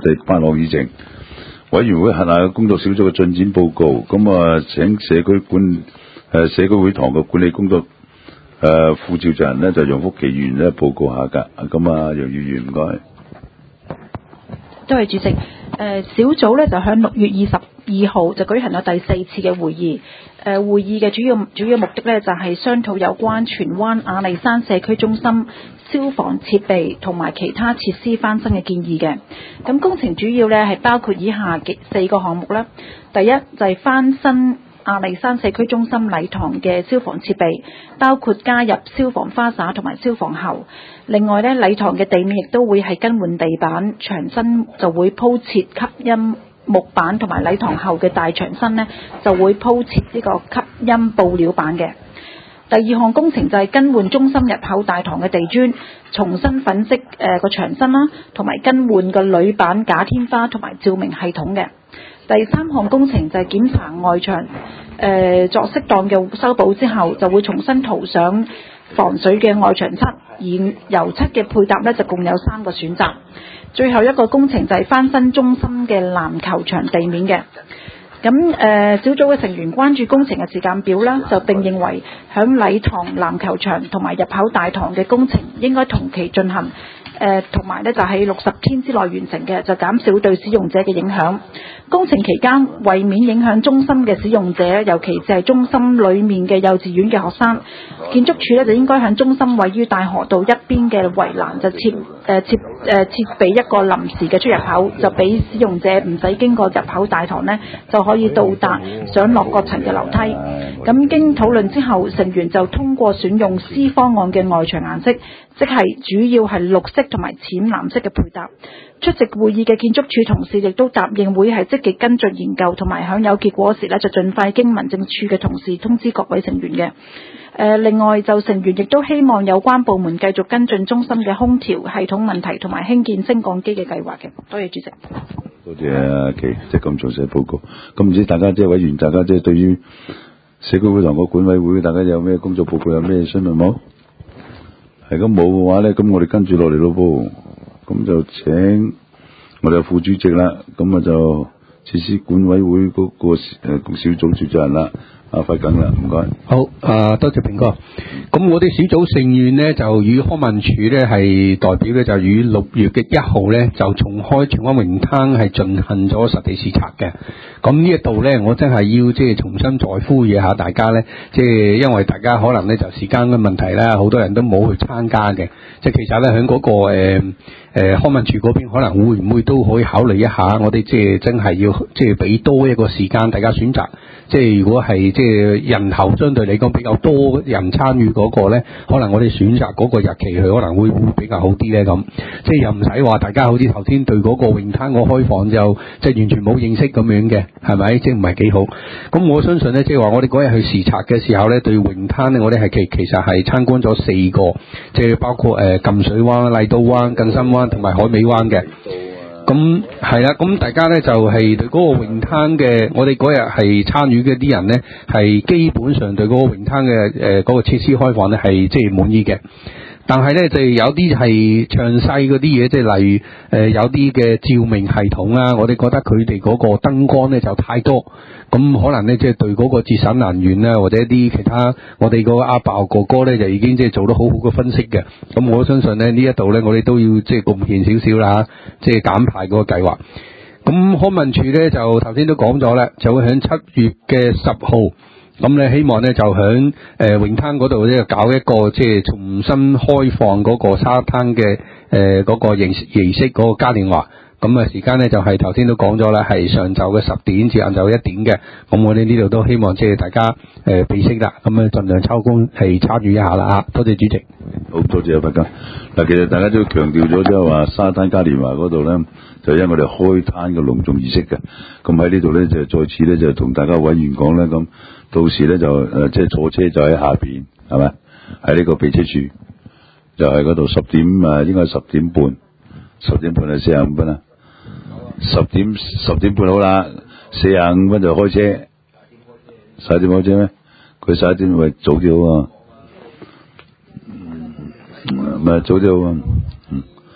第8項議程，委員會轄下嘅工作小組嘅進展報告。咁請社區會堂嘅管理工作副召集人呢，就楊福奇議員咧報告下㗎。咁楊議員唔該。 多謝主席。小組咧就喺6月22號就舉行咗第4次嘅會議。會議嘅主要目的咧就係商討有關荃灣亞麗山社區中心消防設備同埋其他設施翻新嘅建議嘅。咁工程主要咧係包括以下4個項目啦。第一就係翻新亞麗山社區中心禮堂嘅消防設備，包括加入消防花灑同埋消防喉。另外咧，禮堂嘅地面亦都會係更換地板，牆身就會鋪設吸音木板，同埋禮堂後嘅大牆身呢就會鋪設呢個吸音布料板嘅。第二項工程就係更換中心入口大堂嘅地磚，重新粉飾個牆身啦，同埋更換個鋁板假天花同埋照明系統嘅。第3項工程就係檢查外牆，作適當嘅修補之後，就會重新塗上防水嘅外牆漆，而油漆嘅配搭呢就共有3個選擇。最後一個工程就係翻新中心嘅籃球場地面嘅。咁小組嘅成員關注工程嘅時間表啦，就並認為響禮堂、籃球場同埋入口大堂嘅工程應該同期進行，同埋呢就喺60天之內完成嘅，就減少對使用者嘅影響。工程期間，為免影響中心嘅使用者，尤其是係中心裏面嘅幼稚園嘅學生，建築署呢就應該喺中心位於大河道一邊嘅圍欄就設備一個臨時嘅出入口，就俾使用者唔使經過入口大堂呢，就可以到達上落各層嘅樓梯。咁經討論之後，成員就通過選用 C 方案嘅外牆顏色，即係主要係綠色同埋淺藍色嘅配搭。出席會議嘅建築署同事亦都答應會係積極跟進研究，同埋響有結果時呢，就盡快經民政處嘅同事通知各位成員嘅。另外就成員亦都希望有關部門繼續跟進中心嘅空調系統問題，同埋興建升降機嘅計劃嘅。多謝主席。 多謝阿琪，即係咁詳細報告。咁唔知大家即係委員，大家即係對於社區會堂個管委會，大家有咩工作報告，有咩詢問冇？係咁冇嘅話咧，咁我哋跟住落嚟咯噃。咁就請我哋嘅副主席啦，咁就設施管委會嗰個小組召集人啦，阿費耿啦，唔該。 好，多謝平哥。咁我哋小組成員呢，就與康文署呢係代表呢，就於6月嘅1號呢，就重開荃灣泳灘係進行咗實地視察嘅。咁呢一度呢，我真係要即係重新再呼籲下大家呢，即係因為大家可能呢就時間嘅問題啦，好多人都冇去參加嘅。即係其實呢，喺嗰個康文署嗰邊可能會唔會都可以考慮一下，我哋即係真係要即係俾多一個時間大家選擇。即係如果係即係人頭相對嚟講比較多人參與嗰個咧，可能我哋選擇嗰個日期佢可能會比較好啲咧咁。即係又唔使話大家好似頭先對嗰個泳灘個開放就即係完全冇認識咁樣嘅，係咪？即係唔係幾好？咁我相信咧，即係話我哋嗰日去視察嘅時候咧，對泳灘咧，我哋係其實係參觀咗4個，即係包括禁水灣、麗都灣、更深灣同埋海尾灣嘅。咁係啦，咁大家咧就係對嗰個泳灘嘅，我哋嗰日係參與嘅啲人咧，係基本上對嗰個泳灘嘅嗰個設施開放咧係即係滿意嘅。但係咧就有啲係詳細嗰啲嘢，即係例如有啲嘅照明系統啊，我哋覺得佢哋嗰個燈光咧就太多，咁可能咧即係對嗰個節省能源啊，或者一啲其他我哋個阿爆哥哥咧就已經即係做得好好嘅分析嘅。咁我相信咧呢一度咧我哋都要即係貢獻少少啦，即係減排嗰個計劃。咁康文署咧就頭先都講咗啦，就會喺7月嘅10號。咁咧希望咧就響泳灘嗰度咧搞一個即係重新開放嗰個沙灘嘅嗰個儀式嗰個嘉年華。咁時間咧就係頭先都講咗啦，係上晝嘅10點至晏晝1點嘅。咁我哋呢度都希望即係大家備悉啦，咁盡量抽空係參與一下啦嚇。多謝主席。 好多謝阿費耿。嗱，其實大家都強調咗即係話沙灘嘉年華嗰度咧，就因為我哋開灘嘅隆重儀式嘅。咁喺呢度咧就再次咧就同大家委員講咧，咁到時咧就即係坐車就喺下邊，係咪？喺呢個備車處，就喺嗰度10點應該係10點半，10點半係45分啊。10點半好啦，45分就開車。11點開車咩？佢11點咪早啲好啊。咪早啲好啊。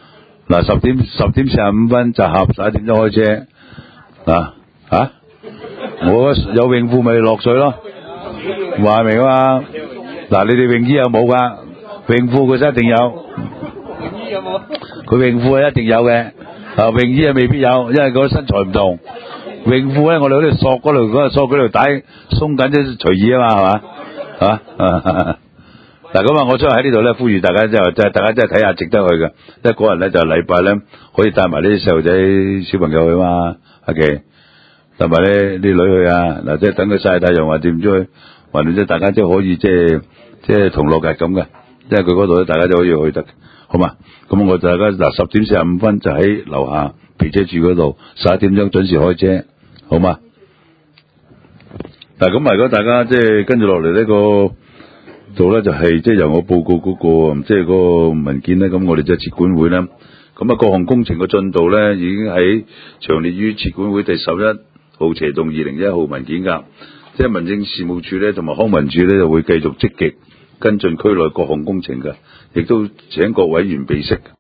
嗱10點45分集合，11點鐘開車。我有泳褲咪落水咯，話明啊嘛。嗱，你哋泳衣有冇㗎？泳褲佢一定有。泳衣有冇？佢泳褲係一定有嘅，泳衣未必有，因為嗰身材唔同。泳褲咧，我哋嗰條索嗰條帶鬆緊啫，隨意啊嘛，係嘛？嗱，咁啊，我出喺呢度咧，呼籲大家大家真係睇下，值得去嘅。因為嗰日咧就禮拜咧，可以帶埋啲細路仔小朋友去嘛，阿琪帶埋啲女去啊。嗱，即係等佢曬太陽，或點知去，或者大家即係可以即係同樂日咁嘅。因為佢嗰度咧，大家就可以去得，好嘛？咁我大家嗱10點45分就喺樓下皮車處嗰度，11點鐘準時開車，好嘛？嗱，咁如果大家即係跟住落嚟呢個度咧，就係即係由我報告嗰個即係嗰個文件咧，咁我哋就設管會咧，咁啊各項工程嘅進度咧已經喺詳列於設管會第11號斜棟2001號文件㗎，即係民政事務處咧同埋康文署咧就會繼續積極跟進區內各項工程嘅，亦都請各委員備悉。